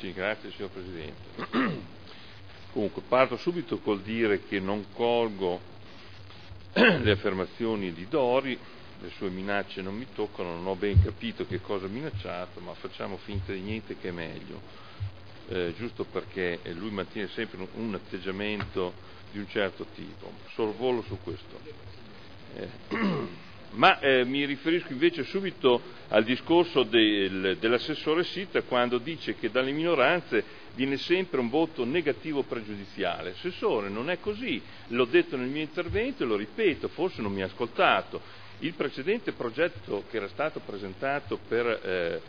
Sì, grazie signor Presidente. Comunque parto subito col dire che non colgo le affermazioni di Dori, le sue minacce non mi toccano, non ho ben capito che cosa ha minacciato, ma facciamo finta di niente che è meglio, giusto perché lui mantiene sempre un atteggiamento di un certo tipo. Sorvolo su questo. Ma mi riferisco invece subito al discorso dell'assessore Sitta, quando dice che dalle minoranze viene sempre un voto negativo pregiudiziale. Assessore, non è così, l'ho detto nel mio intervento e lo ripeto, forse non mi ha ascoltato. Il precedente progetto che era stato presentato per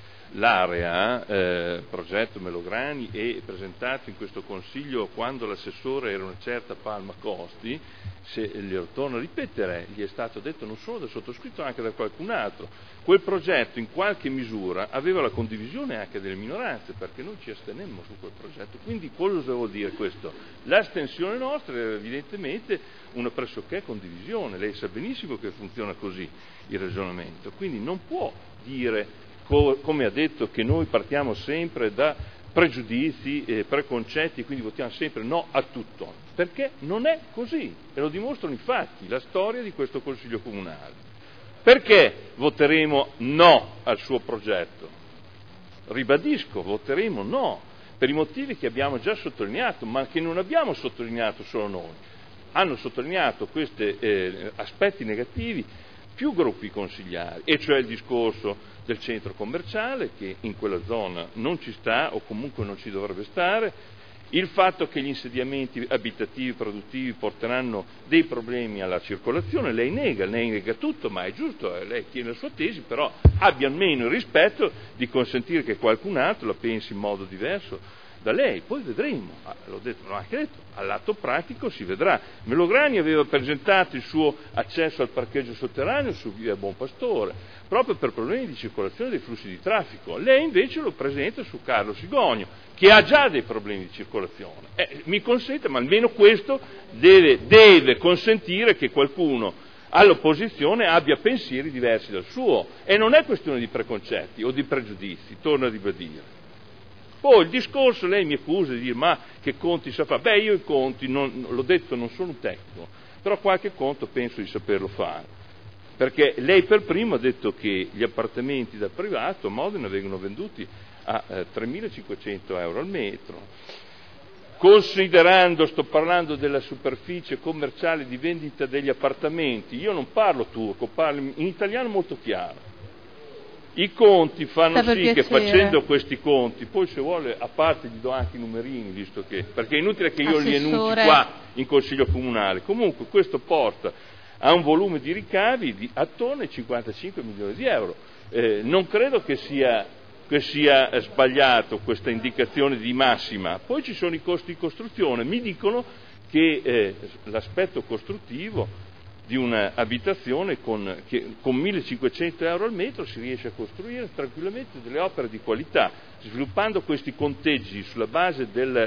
l'area, progetto Melograni, e presentato in questo Consiglio quando l'assessore era una certa Palma Costi, se glielo torno a ripetere, gli è stato detto non solo dal sottoscritto ma anche da qualcun altro, quel progetto in qualche misura aveva la condivisione anche delle minoranze, perché noi ci astenemmo su quel progetto. Quindi cosa vuol dire questo? L'astensione nostra era evidentemente una pressoché condivisione, lei sa benissimo che funziona così il ragionamento, quindi non può dire, come ha detto, che noi partiamo sempre da pregiudizi, preconcetti, e quindi votiamo sempre no a tutto, perché non è così, e lo dimostrano i fatti, la storia di questo Consiglio Comunale. Perché voteremo no al suo progetto? Ribadisco, voteremo no, per i motivi che abbiamo già sottolineato, ma che non abbiamo sottolineato solo noi. Hanno sottolineato questi aspetti negativi più gruppi consigliari, e cioè il discorso del centro commerciale, che in quella zona non ci sta o comunque non ci dovrebbe stare, il fatto che gli insediamenti abitativi produttivi porteranno dei problemi alla circolazione. Lei nega tutto, ma è giusto, lei tiene la sua tesi, però abbia almeno il rispetto di consentire che qualcun altro la pensi in modo diverso da lei. Poi vedremo, l'ho anche detto, all'atto pratico si vedrà. Melograni aveva presentato il suo accesso al parcheggio sotterraneo su via Buon Pastore, proprio per problemi di circolazione dei flussi di traffico. Lei invece lo presenta su Carlo Sigonio, che ha già dei problemi di circolazione. Mi consente, ma almeno questo deve consentire che qualcuno all'opposizione abbia pensieri diversi dal suo, e non è questione di preconcetti o di pregiudizi, torno a ribadire. Poi il discorso, lei mi accusa di dire ma che conti sa fare? Io i conti, l'ho detto, non sono un tecnico, però qualche conto penso di saperlo fare, perché lei per primo ha detto che gli appartamenti da privato a Modena vengono venduti a 3.500 euro al metro, considerando, sto parlando della superficie commerciale di vendita degli appartamenti, io non parlo turco, parlo in italiano molto chiaro. I conti fanno sì che facendo questi conti, poi se vuole a parte gli do anche i numerini, visto che, perché è inutile che io li enunci qua in Consiglio Comunale, comunque questo porta a un volume di ricavi di attorno ai 55 milioni di euro. Non credo che sia sbagliato questa indicazione di massima. Poi ci sono i costi di costruzione, mi dicono che l'aspetto costruttivo di un'abitazione con 1.500 euro al metro si riesce a costruire tranquillamente delle opere di qualità, sviluppando questi conteggi sulla base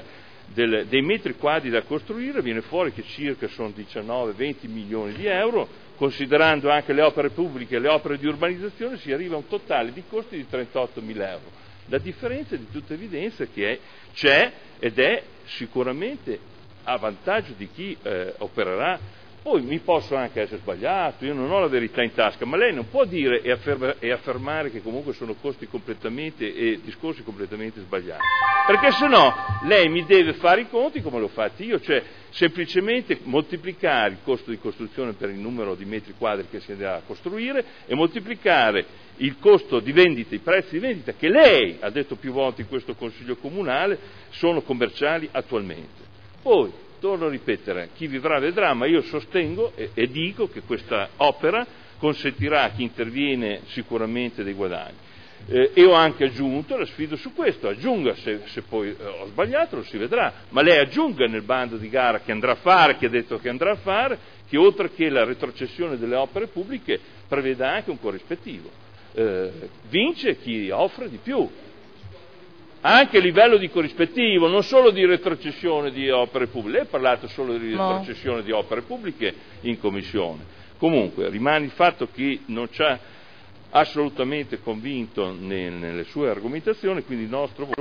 dei metri quadri da costruire, viene fuori che circa sono 19-20 milioni di euro, considerando anche le opere pubbliche e le opere di urbanizzazione si arriva a un totale di costi di 38.000 euro. La differenza è di tutta evidenza che c'è ed è sicuramente a vantaggio di chi opererà. Poi mi posso anche essere sbagliato, io non ho la verità in tasca, ma lei non può dire e affermare che comunque sono costi completamente e discorsi completamente sbagliati, perché se no lei mi deve fare i conti come l'ho fatti io, cioè semplicemente moltiplicare il costo di costruzione per il numero di metri quadri che si andrà a costruire e moltiplicare il costo di vendita, i prezzi di vendita che lei ha detto più volte in questo Consiglio Comunale sono commerciali attualmente. Poi torno a ripetere, chi vivrà vedrà, ma io sostengo e dico che questa opera consentirà a chi interviene sicuramente dei guadagni. E ho anche aggiunto, la sfido su questo, aggiunga, se poi ho sbagliato lo si vedrà, ma lei aggiunga nel bando di gara che andrà a fare, che ha detto che andrà a fare, che oltre che la retrocessione delle opere pubbliche preveda anche un corrispettivo. Vince chi offre di più, anche a livello di corrispettivo, non solo di retrocessione di opere pubbliche. Lei ha parlato solo di retrocessione di opere pubbliche in commissione. Comunque rimane il fatto che non ci ha assolutamente convinto nelle sue argomentazioni, quindi il nostro voto